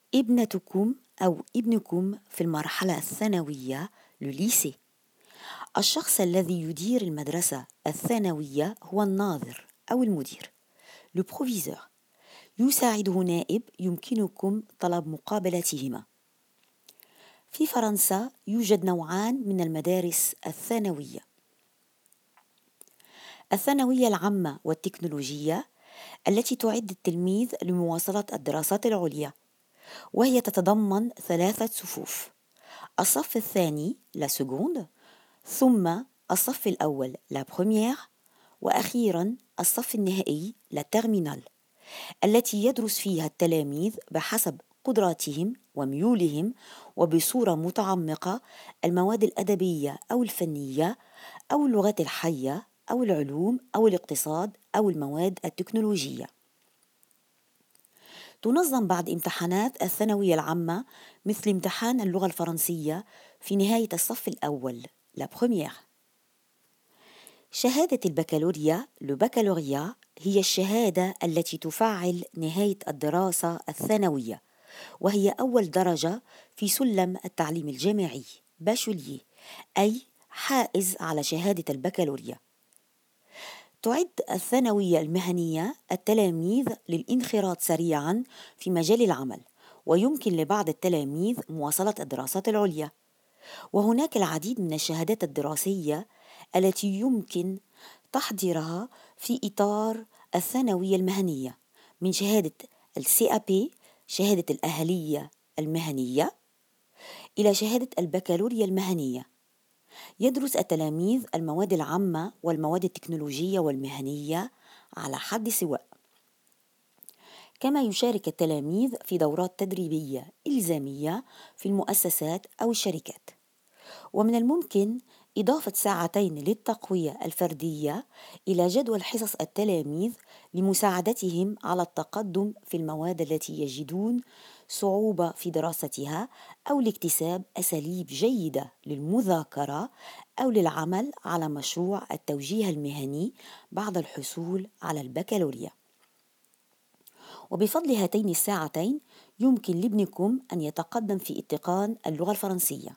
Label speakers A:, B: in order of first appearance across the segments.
A: ابنتكم أو ابنكم في المرحلة الثانوية لليسي. الشخص الذي يدير المدرسة الثانوية هو الناظر أو المدير le proviseur. يساعده نائب يمكنكم طلب مقابلتهما. في فرنسا يوجد نوعان من المدارس الثانوية: الثانوية العامة والتكنولوجية التي تعد التلميذ لمواصلة الدراسات العليا، وهي تتضمن 3 صفوف: الصف الثاني لا سكوند، ثم الصف الأول لا بروميير، وأخيرا الصف النهائي لا تيرمينال، التي يدرس فيها التلاميذ بحسب قدراتهم وميولهم وبصورة متعمقة المواد الأدبية أو الفنية أو اللغات الحية أو العلوم أو الاقتصاد أو المواد التكنولوجية. تنظم بعد امتحانات الثانوية العامة مثل امتحان اللغة الفرنسية في نهاية الصف الأول لا بروميير. شهادة البكالوريا لو بكالوريا هي الشهادة التي تفعل نهاية الدراسة الثانوية، وهي أول درجة في سلم التعليم الجامعي باشوليي، أي حائز على شهادة البكالوريا. تعد الثانوية المهنية التلاميذ للانخراط سريعاً في مجال العمل، ويمكن لبعض التلاميذ مواصلة الدراسات العليا. وهناك العديد من الشهادات الدراسية التي يمكن تحضيرها في إطار الثانوية المهنية، من شهادة CAP شهادة الأهلية المهنية إلى شهادة البكالوريا المهنية. يدرس التلاميذ المواد العامة والمواد التكنولوجية والمهنية على حد سواء، كما يشارك التلاميذ في دورات تدريبية إلزامية في المؤسسات أو الشركات. ومن الممكن إضافة ساعتين للتقوية الفردية إلى جدول حصص التلاميذ لمساعدتهم على التقدم في المواد التي يجدون صعوبة في دراستها، أو لاكتساب أساليب جيدة للمذاكرة أو للعمل على مشروع التوجيه المهني بعد الحصول على البكالوريا. وبفضل هاتين الساعتين يمكن لابنكم أن يتقدم في اتقان اللغة الفرنسية.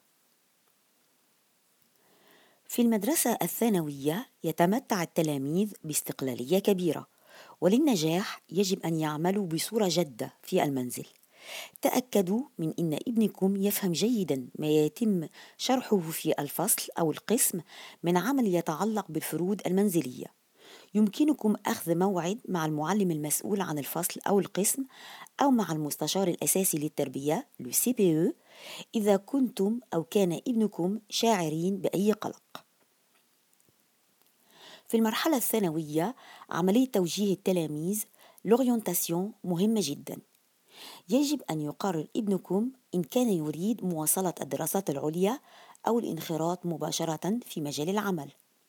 A: في المدرسة الثانوية يتمتع التلاميذ باستقلالية كبيرة، وللنجاح يجب أن يعملوا بصورة جادة في المنزل. تأكدوا من أن ابنكم يفهم جيداً ما يتم شرحه في الفصل أو القسم من عمل يتعلق بالفروض المنزلية. يمكنكم أخذ موعد مع المعلم المسؤول عن الفصل أو القسم أو مع المستشار الأساسي للتربية CPE إذا كنتم أو كان ابنكم شاعرين بأي قلق. في المرحلة الثانوية عملية توجيه التلاميذ l'orientation مهمة جدا. يجب أن يقرر ابنكم إن كان يريد مواصلة الدراسات العليا أو الانخراط مباشرة في مجال العمل،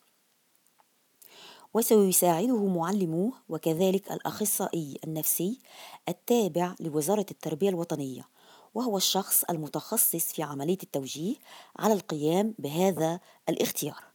A: وسيساعده معلموه وكذلك الأخصائي النفسي التابع لوزارة التربية الوطنية، وهو الشخص المتخصص في عملية التوجيه على القيام بهذا الاختيار.